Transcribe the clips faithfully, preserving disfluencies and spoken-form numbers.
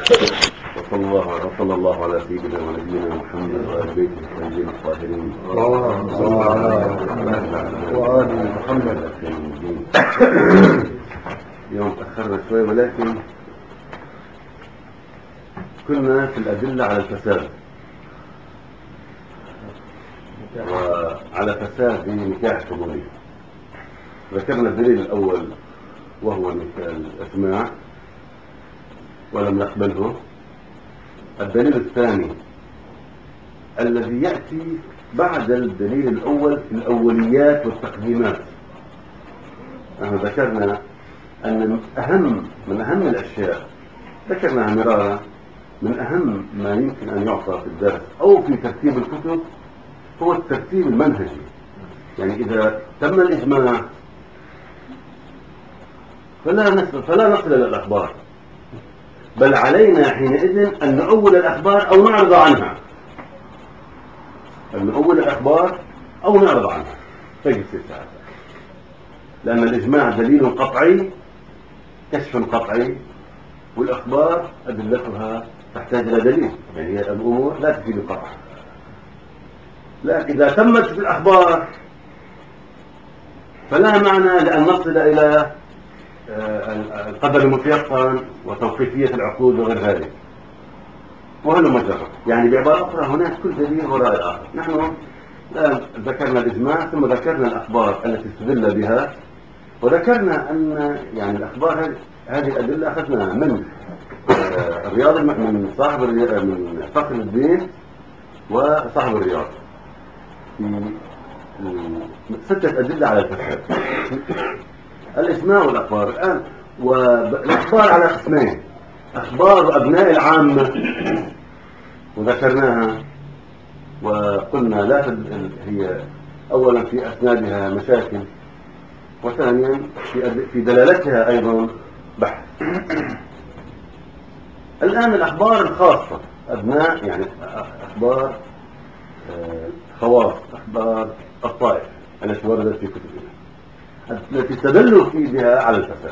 وصلى الله وصلى الله على سيدنا ونبينا محمد وآل بيته الطيبين الطاهرين. اللهم صل على محمد وآل محمد. اليوم تأخرنا شوي، ولكن كنا في الأدلة على الفساد وعلى فساد نكاح شمولي. ذكرنا الدليل الأول وهو الإسماع ولم نقبله. الدليل الثاني الذي يأتي بعد الدليل الأول في الأوليات والتقديمات. نحن ذكرنا أن أهم من أهم الأشياء ذكرناها مرارا، من أهم ما يمكن أن يعطى في الدرس أو في ترتيب الكتب هو الترتيب المنهجي. يعني إذا تم الإجماع فلا نصل, فلا نصل إلى الأخبار، بل علينا حينئذ أن نؤول الأخبار أو نعرض عنها، أن نؤول الأخبار أو نعرض عنها. تجد هذا لأن الإجماع دليل قطعي، كشف قطعي، والأخبار أدلتها تحتاج إلى دليل، يعني هي الأمور لا تفيد القطع. لا، إذا تمت في الأخبار فلا معنى لأن نصل إلى القدر المتيقن وتوقيفية العقود وغير ذلك. وهل مجرد يعني بعبارة أخرى هناك كل دليل وراء الآخر. نحن ذكرنا الإجماع ثم ذكرنا الأخبار التي استدل بها، وذكرنا أن يعني الأخبار هذه الأدلة أخذناها من الرياض، من صاحب من فخر الدين وصاحب الرياض في ستة أدلة على الفساد. الإجماع والأخبار الآن، والأخبار على قسمين: أخبار أبناء العامة وذكرناها وقلنا لا تد... هي أولا في أسنادها مشاكل، وثانيا في, أد... في دلالتها أيضا بحث. الآن الأخبار الخاصة أبناء، يعني أخبار خواص، أخبار الطائف التي وردت في كتبنا التي استدلوا في بها على الفساد.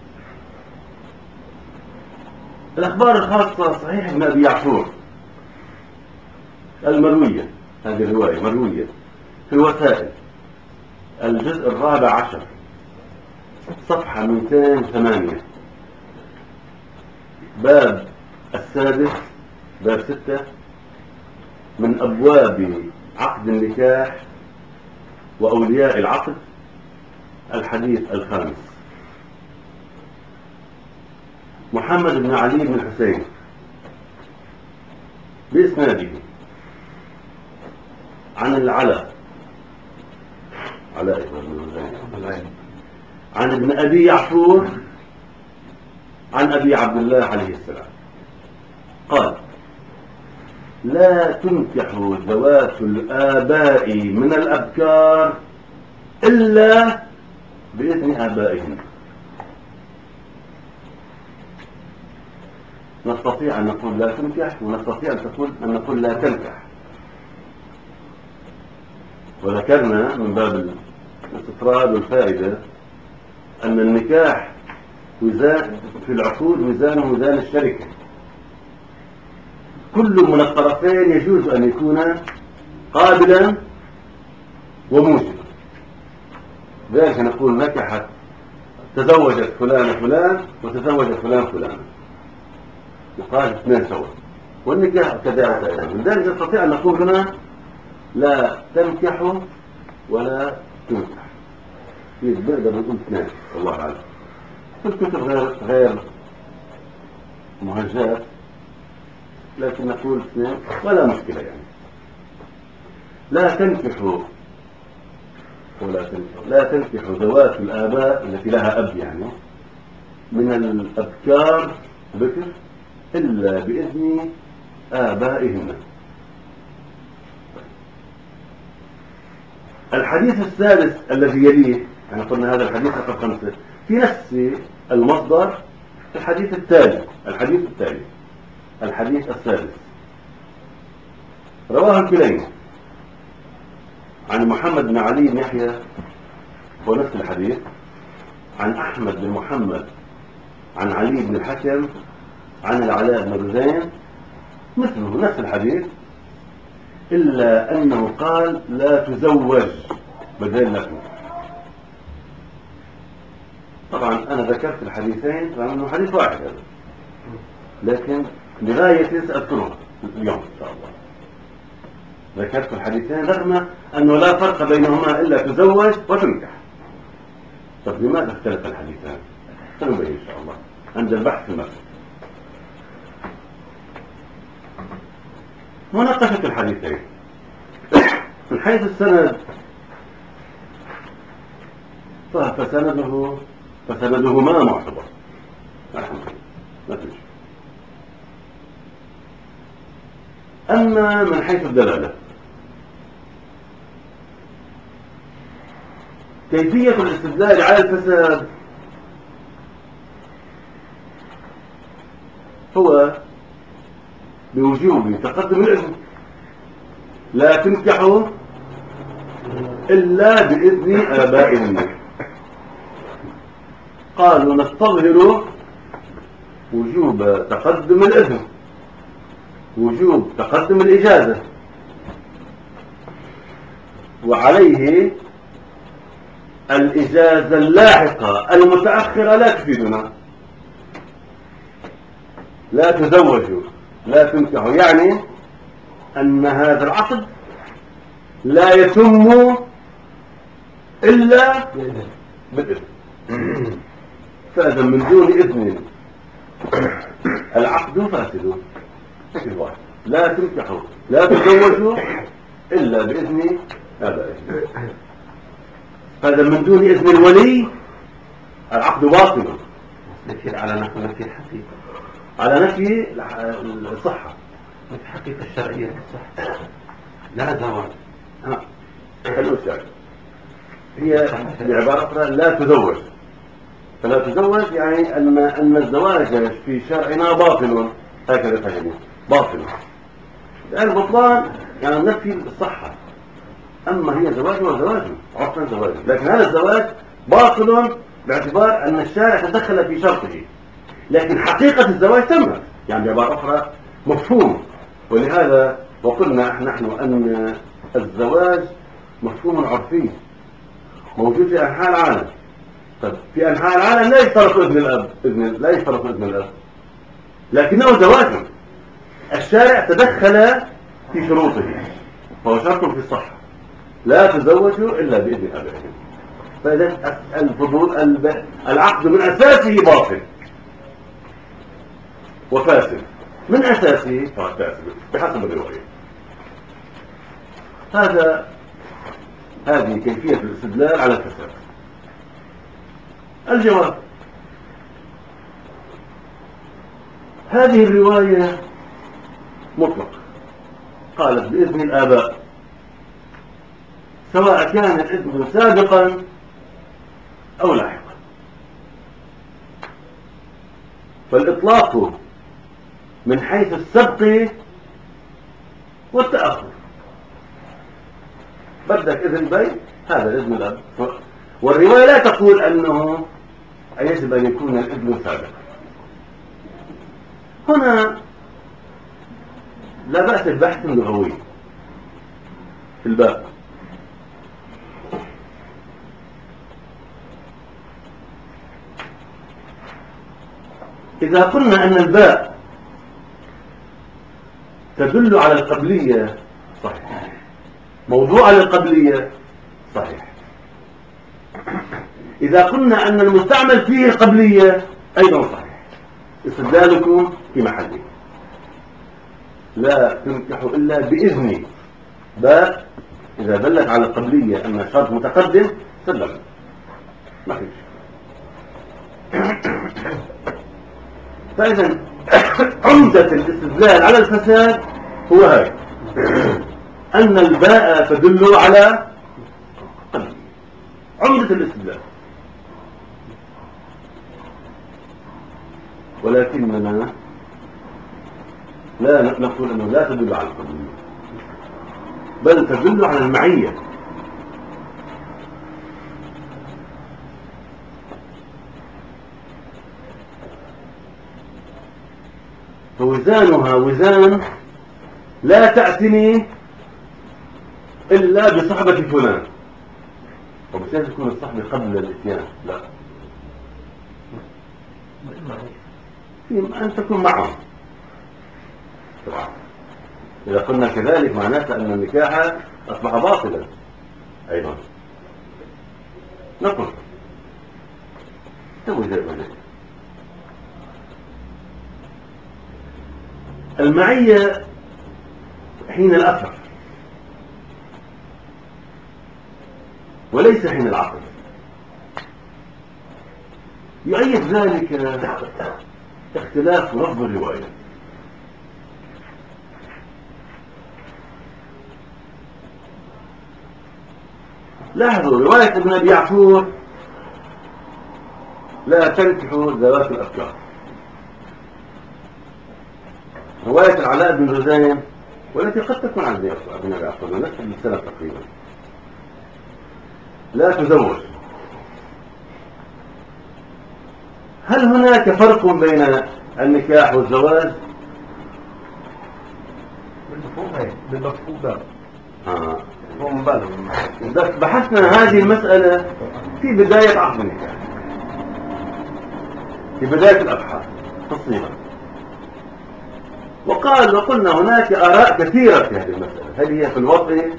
الأخبار الخاصة صحيح ابن أبي يعفور المروية، هذه الرواية مروية في الوسائل الجزء الرابع عشر صفحة مئتين وثمانية، باب السادس، باب ستة من أبواب عقد النكاح وأولياء العقد، الحديث الخامس. محمد بن علي بن الحسين بإسناده عن العلاء علاء عن ابن أبي يعفور عن أبي عبد الله عليه السلام قال: لا تنكح ذوات الآباء من الأبكار إلا بإذن آبائهم. نستطيع أن نقول لا تنكح، ونستطيع أن تقول أن نقول لا تنكح. وذكرنا من باب الاستطراد والفائدة أن النكاح وزان في العقود ميزانه ميزان الشركة، كل من الطرفين يجوز أن يكون قابلا وموجبا. ذلك نقول نكحت، تزوجت فلان فلان وتزوج فلان فلان، يقال اثنين سوا، والنكاح كذلك أيضا. من ذلك نستطيع أن نقول هنا لا تنكح ولا تنكح، نقدر نقول اثنين والله أعلم. في الكتب غير غير مهجات، لكن نقول اثنين ولا مشكلة. يعني لا تنكحوا ولا تنكحوا لا تنكحوا ذوات الآباء التي لها أب، يعني من الأبكار بكر إلا بإذن آبائهن. الحديث الثالث الذي يليه، يعني قلنا هذا الحديث رقم خمسة في نفس المصدر، الحديث التالي الحديث التالي الحديث الثالث رواه الكليني عن محمد بن علي بن يحيى ونفس الحديث، عن أحمد بن محمد عن علي بن الحكم عن العلاء بن رزين مثله نفس الحديث، إلا أنه قال لا تزوج بدل لكم. طبعا أنا ذكرت الحديثين فإنه حديث واحد هذا، لكن لغاية سأذكره اليوم إن شاء الله. ذكرت الحديثين رغم أنه لا فرق بينهما إلا تزوج وتنكح. طب لماذا اختلف الحديثان؟ سنبين إن شاء الله عند البحث في المسجد. مناقشة الحديثين من حيث السند، فسنده فسندهما معتبر الحمد لله ما في شيء. أما من حيث الدلالة، كيفية الاستدلال على الفساد هو بوجوب تقدم الإذن، لا تنكحوا إلا بإذن آبائهم. قالوا نستظهر وجوب تقدم الإذن، وجوب تقدم الإجازة، وعليه الإجازة اللاحقة المتأخرة لا تفيدنا. لا تزوجوا لا تنكحوا يعني أن هذا العقد لا يتم إلا بالإذن. فإذا من دون إذن العقد فاسد. لا تنكحوا لا تزوجوا إلا بإذن آبائهم. هذا من دون إذن الولي العقد باطل على نفي نفي الحقيقة، على نفي الصحة، نفي الحقيقة الشرعية الصحة، لا زواج. ها الأستاذ هي بعبارة أخرى لا تزوج. فلا تزوج يعني أن أن الزواج في شرعنا باطل، هكذا فهمه باطل. يعني البطلان يعني نفي الصحة، أما هي زواج وزواج عرفا زواج، لكن هذا الزواج باطل باعتبار أن الشارع تدخل في شرطه، لكن حقيقة الزواج تمت، يعني بعبارة أخرى مفهوم. ولهذا وقلنا نحن أن الزواج مفهوم عرفي موجود في أنحاء العالم. طب في أنحاء العالم لا يشترط إذن الأب، إذن لا يشترط إذن الأب، لكنه زواج الشارع تدخل في شروطه، فهو شرط في الصحة. لا تزوجوا إلا بإذن أبائهم. فإذا الفضول العقد من أساسه باطل وفاسد، من أساسه فاسد بحسب الرواية. هذا هذه كيفية الاستدلال على الفساد. الجواب: هذه الرواية مطلق، قالت بإذن الآباء، سواء كان الإذن سابقا أو لاحقا. فالإطلاق من حيث السبق والتأخر. بدك إذن بيت، هذا إذن الأب. والرواية لا تقول أنه يجب أن يكون الإذن سابقا. هنا لا بأس ببحث لغوي في الباب. إذا قلنا أن الباء تدل على القبلية صحيح، موضوع للقبلية صحيح. إذا قلنا أن المستعمل فيه القبلية أيضا صحيح. استدلالكم في محله. لا تنكحوا إلا بإذن باء إذا دلت على القبلية أن الشرط متقدم سلم، ما فيش. فإذا عمدة الاستدلال على الفساد هو هذا، أن الباء تدل على قبلية. عمدة الاستدلال. ولكننا لا نقول أنه لا تدل على القبلية، بل تدل على المعية. فوزانها وزان لا تعتني إلا بصحبة فلان، ومش لازم تكون الصحبة قبل الإتيان، لا، أن تكون معهم. طبعا إذا قلنا كذلك معناته أن النكاح أصبح باطلا أيضا. نقول توجه وجه المعية حين الأثر وليس حين العقل. يؤيد ذلك اختلاف لفظ الرواية. لاحظوا رواية ابن أبي يعفور لا تنكحوا ذوات الأفكار. رواية العلاء بن جزين والتي قد تكون عن ابن أبي يعفور من نفس السنة تقريبا لا تزوج. هل هناك فرق بين النكاح والزواج؟ بالمفهوم بالمفهوم ده آه. مفهوم بالغ. بحثنا هذه المسألة في بداية عقد النكاح، في بداية الأبحاث تصنيفا، وقال وقلنا هناك آراء كثيرة في هذه المسألة، هل هي في الوطء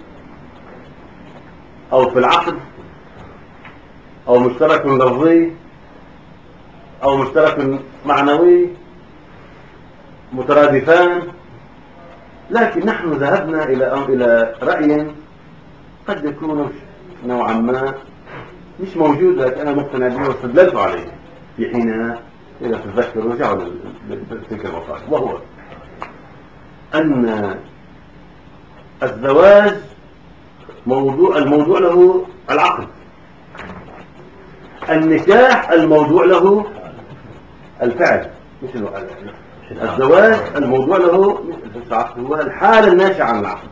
أو في العقد أو مشترك لفظي أو مشترك معنوي مترادفان، لكن نحن ذهبنا إلى إلى رأي قد يكون نوعا ما مش موجود، لكن أنا مقتنع به واستدللت عليه في حينها إذا تتذكروا رجعوا لتلك المقال، وهو أن الزواج موضوع الموضوع له العقد، النكاح الموضوع له الفعل مش العقد. الزواج الموضوع له هو الحالة الناشئة عن العقد.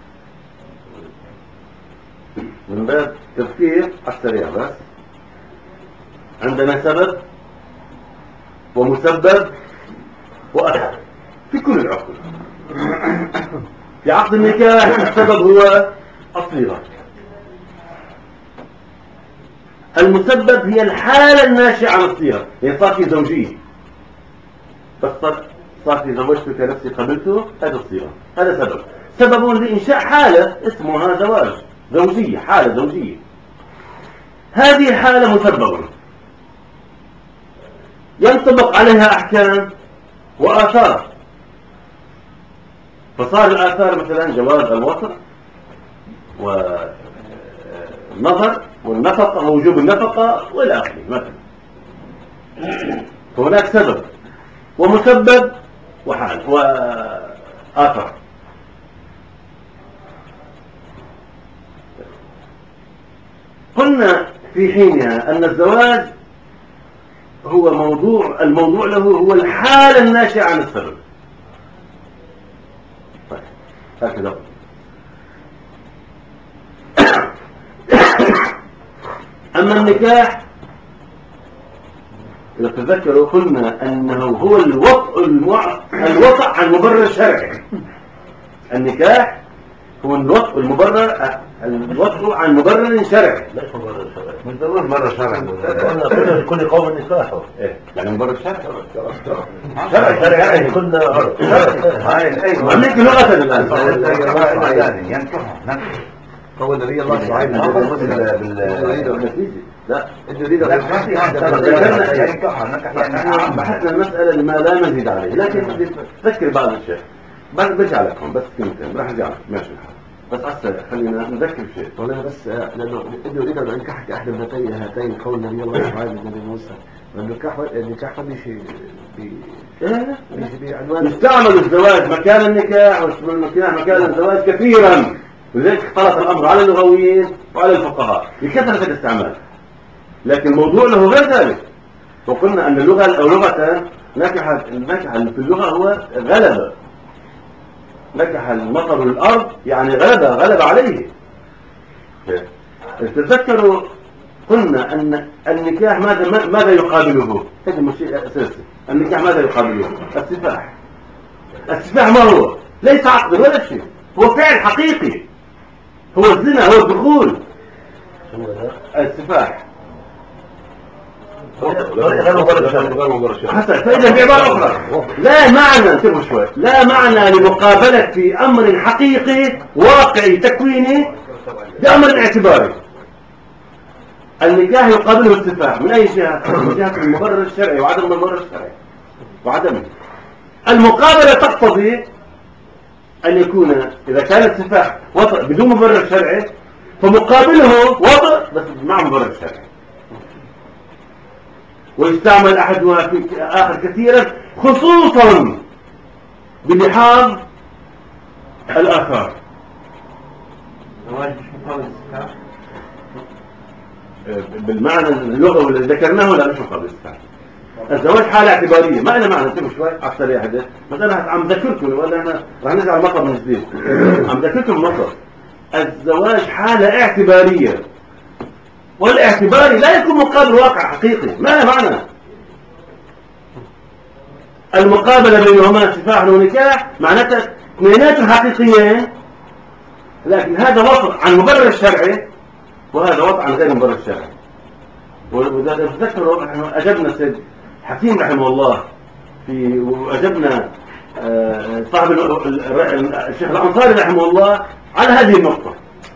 من باب تفكير السريع بس، عندنا سبب ومسبب وأثر في كل العقود. في عقد النكاح السبب هو الصيغة، المسبب هي الحالة الناشئة عن الصيغة، يعني صار في زوجية، بس صار في زوجتك نفسي قبلته، هذا الصيغة، هذا سبب سبب لإنشاء حالة اسمها زواج، زوجية، حالة زوجية. هذه الحالة مسبب ينطبق عليها أحكام وآثار، فصار الآثار مثلا جواز الوطن والنظر والنفقة ووجوب النفقة والى آخره مثلا. فهناك سبب ومسبب وحال وآثار. قلنا في حينها أن الزواج هو موضوع الموضوع له هو الحالة الناشئة عن السبب. طيب هكذا. أما النكاح إذا تذكروا قلنا أنه هو الوطء المع... الوطء عن مبرر شرعي. النكاح هو الوطء المبرر الوطء عن مبرر شرعي، ليس مبرر شرعي، من ضمن مبرر شرعي. قلنا كل كل قوم نكاحه. إيه يعني مبرر شرعي شرعي شرعي كنا عرف. أيوة عندك لغة الآن ينكحه هو النبي الله سبحانه وتعالى. لا يريد أن بحثنا المسألة لما لا نزيد عليه، لكن تذكر بعض الشيء برجع لكم بس كلمتين راح ارجع ماشي بس هسه خلينا نذكر شيء. ولا بس لانه ابنه يريد ان ينكحك احد ابنتي هاتين قول النبي الله سبحانه النبي موسى، والنكاح النكاح مش بعنوان يستعمل الزواج مكان النكاح والنكاح مكان الزواج كثيرا، ولذلك اختلط الامر على اللغويين وعلى الفقهاء بكثرة الاستعمال، لكن الموضوع له غير ذلك. وقلنا ان اللغة او لغة نكح النكح في اللغة هو غلبة، نكح المطر الأرض يعني غلب غلب عليه. تتذكروا قلنا أن النكاح ماذا ماذا يقابله؟ هذا شيء أساسي. النكاح ماذا يقابله؟ السفاح. السفاح ما هو؟ ليس عقدا ولا شيء، هو فعل حقيقي، هو الزنا، هو الدخول. السفاح حسن. فإذا بعبارة أخرى لا معنى، انتبهوا شوي، لا معنى لمقابلة أمر حقيقي واقعي تكويني بأمر اعتباري. النكاح يقابله السفاح من أي جهة؟ من جهة المبرر الشرعي وعدم المبرر الشرعي وعدمه. المقابلة تقتضي أن يكون إذا كان السفاح وطئ بدون مبرر شرعي فمقابله وطئ بس مع مبرر شرعي. ويستعمل أحدها في آخر كثيرا خصوصا بلحاظ الآثار. الزواج مش مقابل السفاح بالمعنى اللغوي اللي ذكرناه، لا مش مقابل السفاح. الزواج حالة اعتبارية، ما أنا معنى انتبهوا شوي على السريع هذا، بس أنا عم ذكركم ولا أنا رح نرجع على المطر من جديد. عم ذكركم المطر. الزواج حالة اعتبارية، والاعتباري لا يكون مقابل واقع حقيقي، ما له معنى. المقابلة بينهما سفاح ونكاح معناتها اثنيناتهم حقيقيين، لكن هذا وطء عن مبرر الشرعي وهذا وطء عن غير مبرر الشرعي. وإذا تذكروا أجبنا السيد حكيم رحمه الله في وأجبنا صاحب الشيخ الأنصاري رحمه الله على هذه النقطة.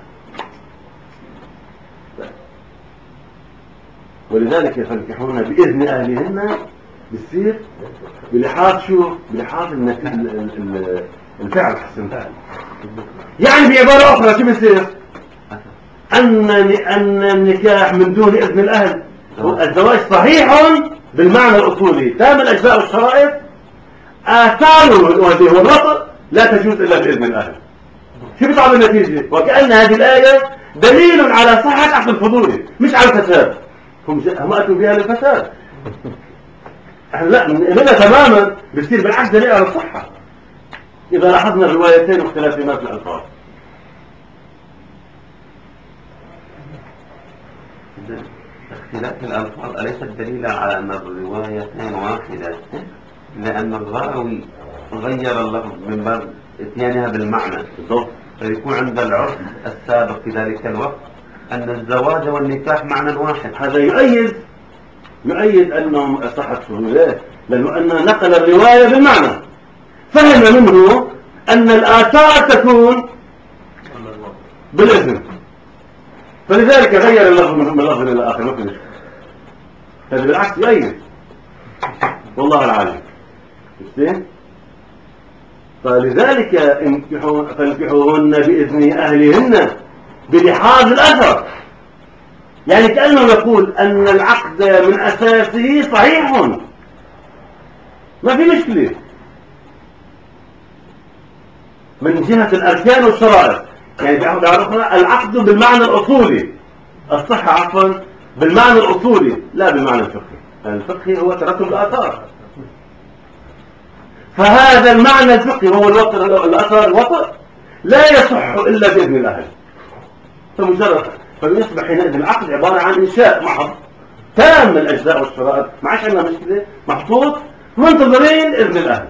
ولذلك يفنكحون بإذن أهلهن بالسير بلحاظ شو؟ بلحاظ الفعل حسن. يعني بعبارة أخرى شو بيصير؟ أن أن النكاح من دون إذن الأهل، الزواج صحيح بالمعنى الأصولي تام الأجزاء والشرائط، آثاره والوطء لا تجوز إلا بإذن الأهل. شو بيطلع بالنتيجة؟ وكأن هذه الآية دليل على صحة عقد الفضولي مش على الفساد. هم هم أتوا بها للفساد. احنا لا لنا تماما بيصير بالعكس دليل على الصحة إذا لاحظنا الروايتين واختلافهما في الألفاظ. اختلاف الألفاظ أليست دليلا على أن الروايتين واحدة، لأن الراوي غير اللفظ من باب اتيانها بالمعنى، فيكون عند العرف السابق في ذلك الوقت أن الزواج والنكاح معنى واحد. هذا يؤيد يؤيد أنهم صحت فضولات، لأنه أن نقل الرواية بالمعنى، فهم منه أن الآثار تكون بالإذن، فلذلك غير اللفظ من لفظ إلى آخر. ما في مشكلة، هذا بالعكس يؤيد، والله العالم. فلذلك فانكحوهن بإذن أهلهن بلحاظ الأثر، يعني كأنه يقول أن العقد من أساسه صحيح، ما في مشكلة من جهة الأركان والشرائط. يعني بعرفنا العقد بالمعنى الأصولي، الصحة عفوا بالمعنى الأصولي لا بالمعنى الفقهي، يعني الفقهي هو ترتب الآثار. فهذا المعنى الفقهي هو الوطء، الأثر الوطء لا يصح إلا بإذن الأهل. فمجرد فبيصبح حينئذ العقد عبارة عن إنشاء محض تام الأجزاء والشرائط، ما عادش عندنا مشكلة، محطوط منتظرين إذن الأهل.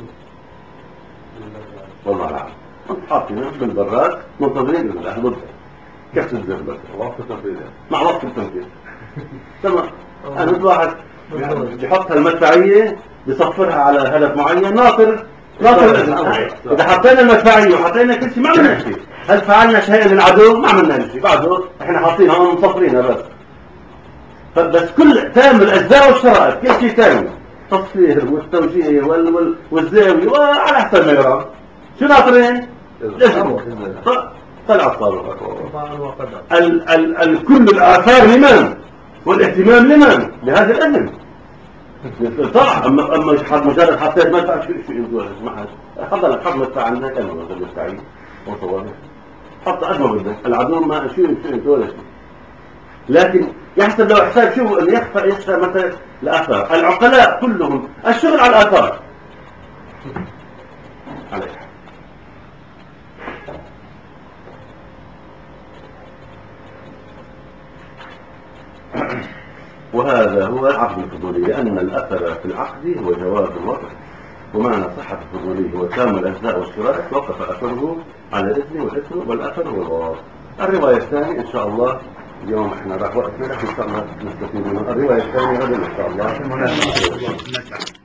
والله العظيم حاطين بالبراد منتظرين إذن الأهل ضد كف الزربة وقت التنفيذ مع وقت التنفيذ. تمام. أنا مثل واحد بيحطها المدفعية بيصفرها على هدف معين، ناطر ناطر الإذن. إذا حطينا المدفعية وحطينا كل شيء ما عملنا شيء. هل فعلنا شيئا للعدو؟ ما عملنا شيء. بعده احنا حاطينها ومصفرينها بس. بس كل تام الأجزاء والشرائط، كل شيء تام، تصفير والتوجيه وال... وال... والزاوية وعلى حسب ما يرام. شو ناطرين؟ طلع الصابر. ال... ال... ال... كل الآثار لمن؟ والاهتمام لمن؟ لهذا الأذن. طبعا اما اما مجرد حطيت مدفع شو شو يقول ما حد حضر لك حط مدفع عندنا كلمه غير مدفعي وصور حط قد ما بدك العدو ما شو شو ولا شيء، لكن يحسب لو حساب شو اللي يخفى يخفى مثلا الاثار. العقلاء كلهم الشغل على الاثار عليها. وهذا هو العقد الفضولي، لأن الأثر في العقد هو جواز الوطن ومعنى صحة الفضولي هو تام الأجزاء والشرائح وقف أثره على الإثم والإثم والأثر والغار. الرواية الثانية إن شاء الله اليوم احنا راح وقتنا إن شاء الله نستفيد منه. الرواية الثانية غدا إن شاء الله.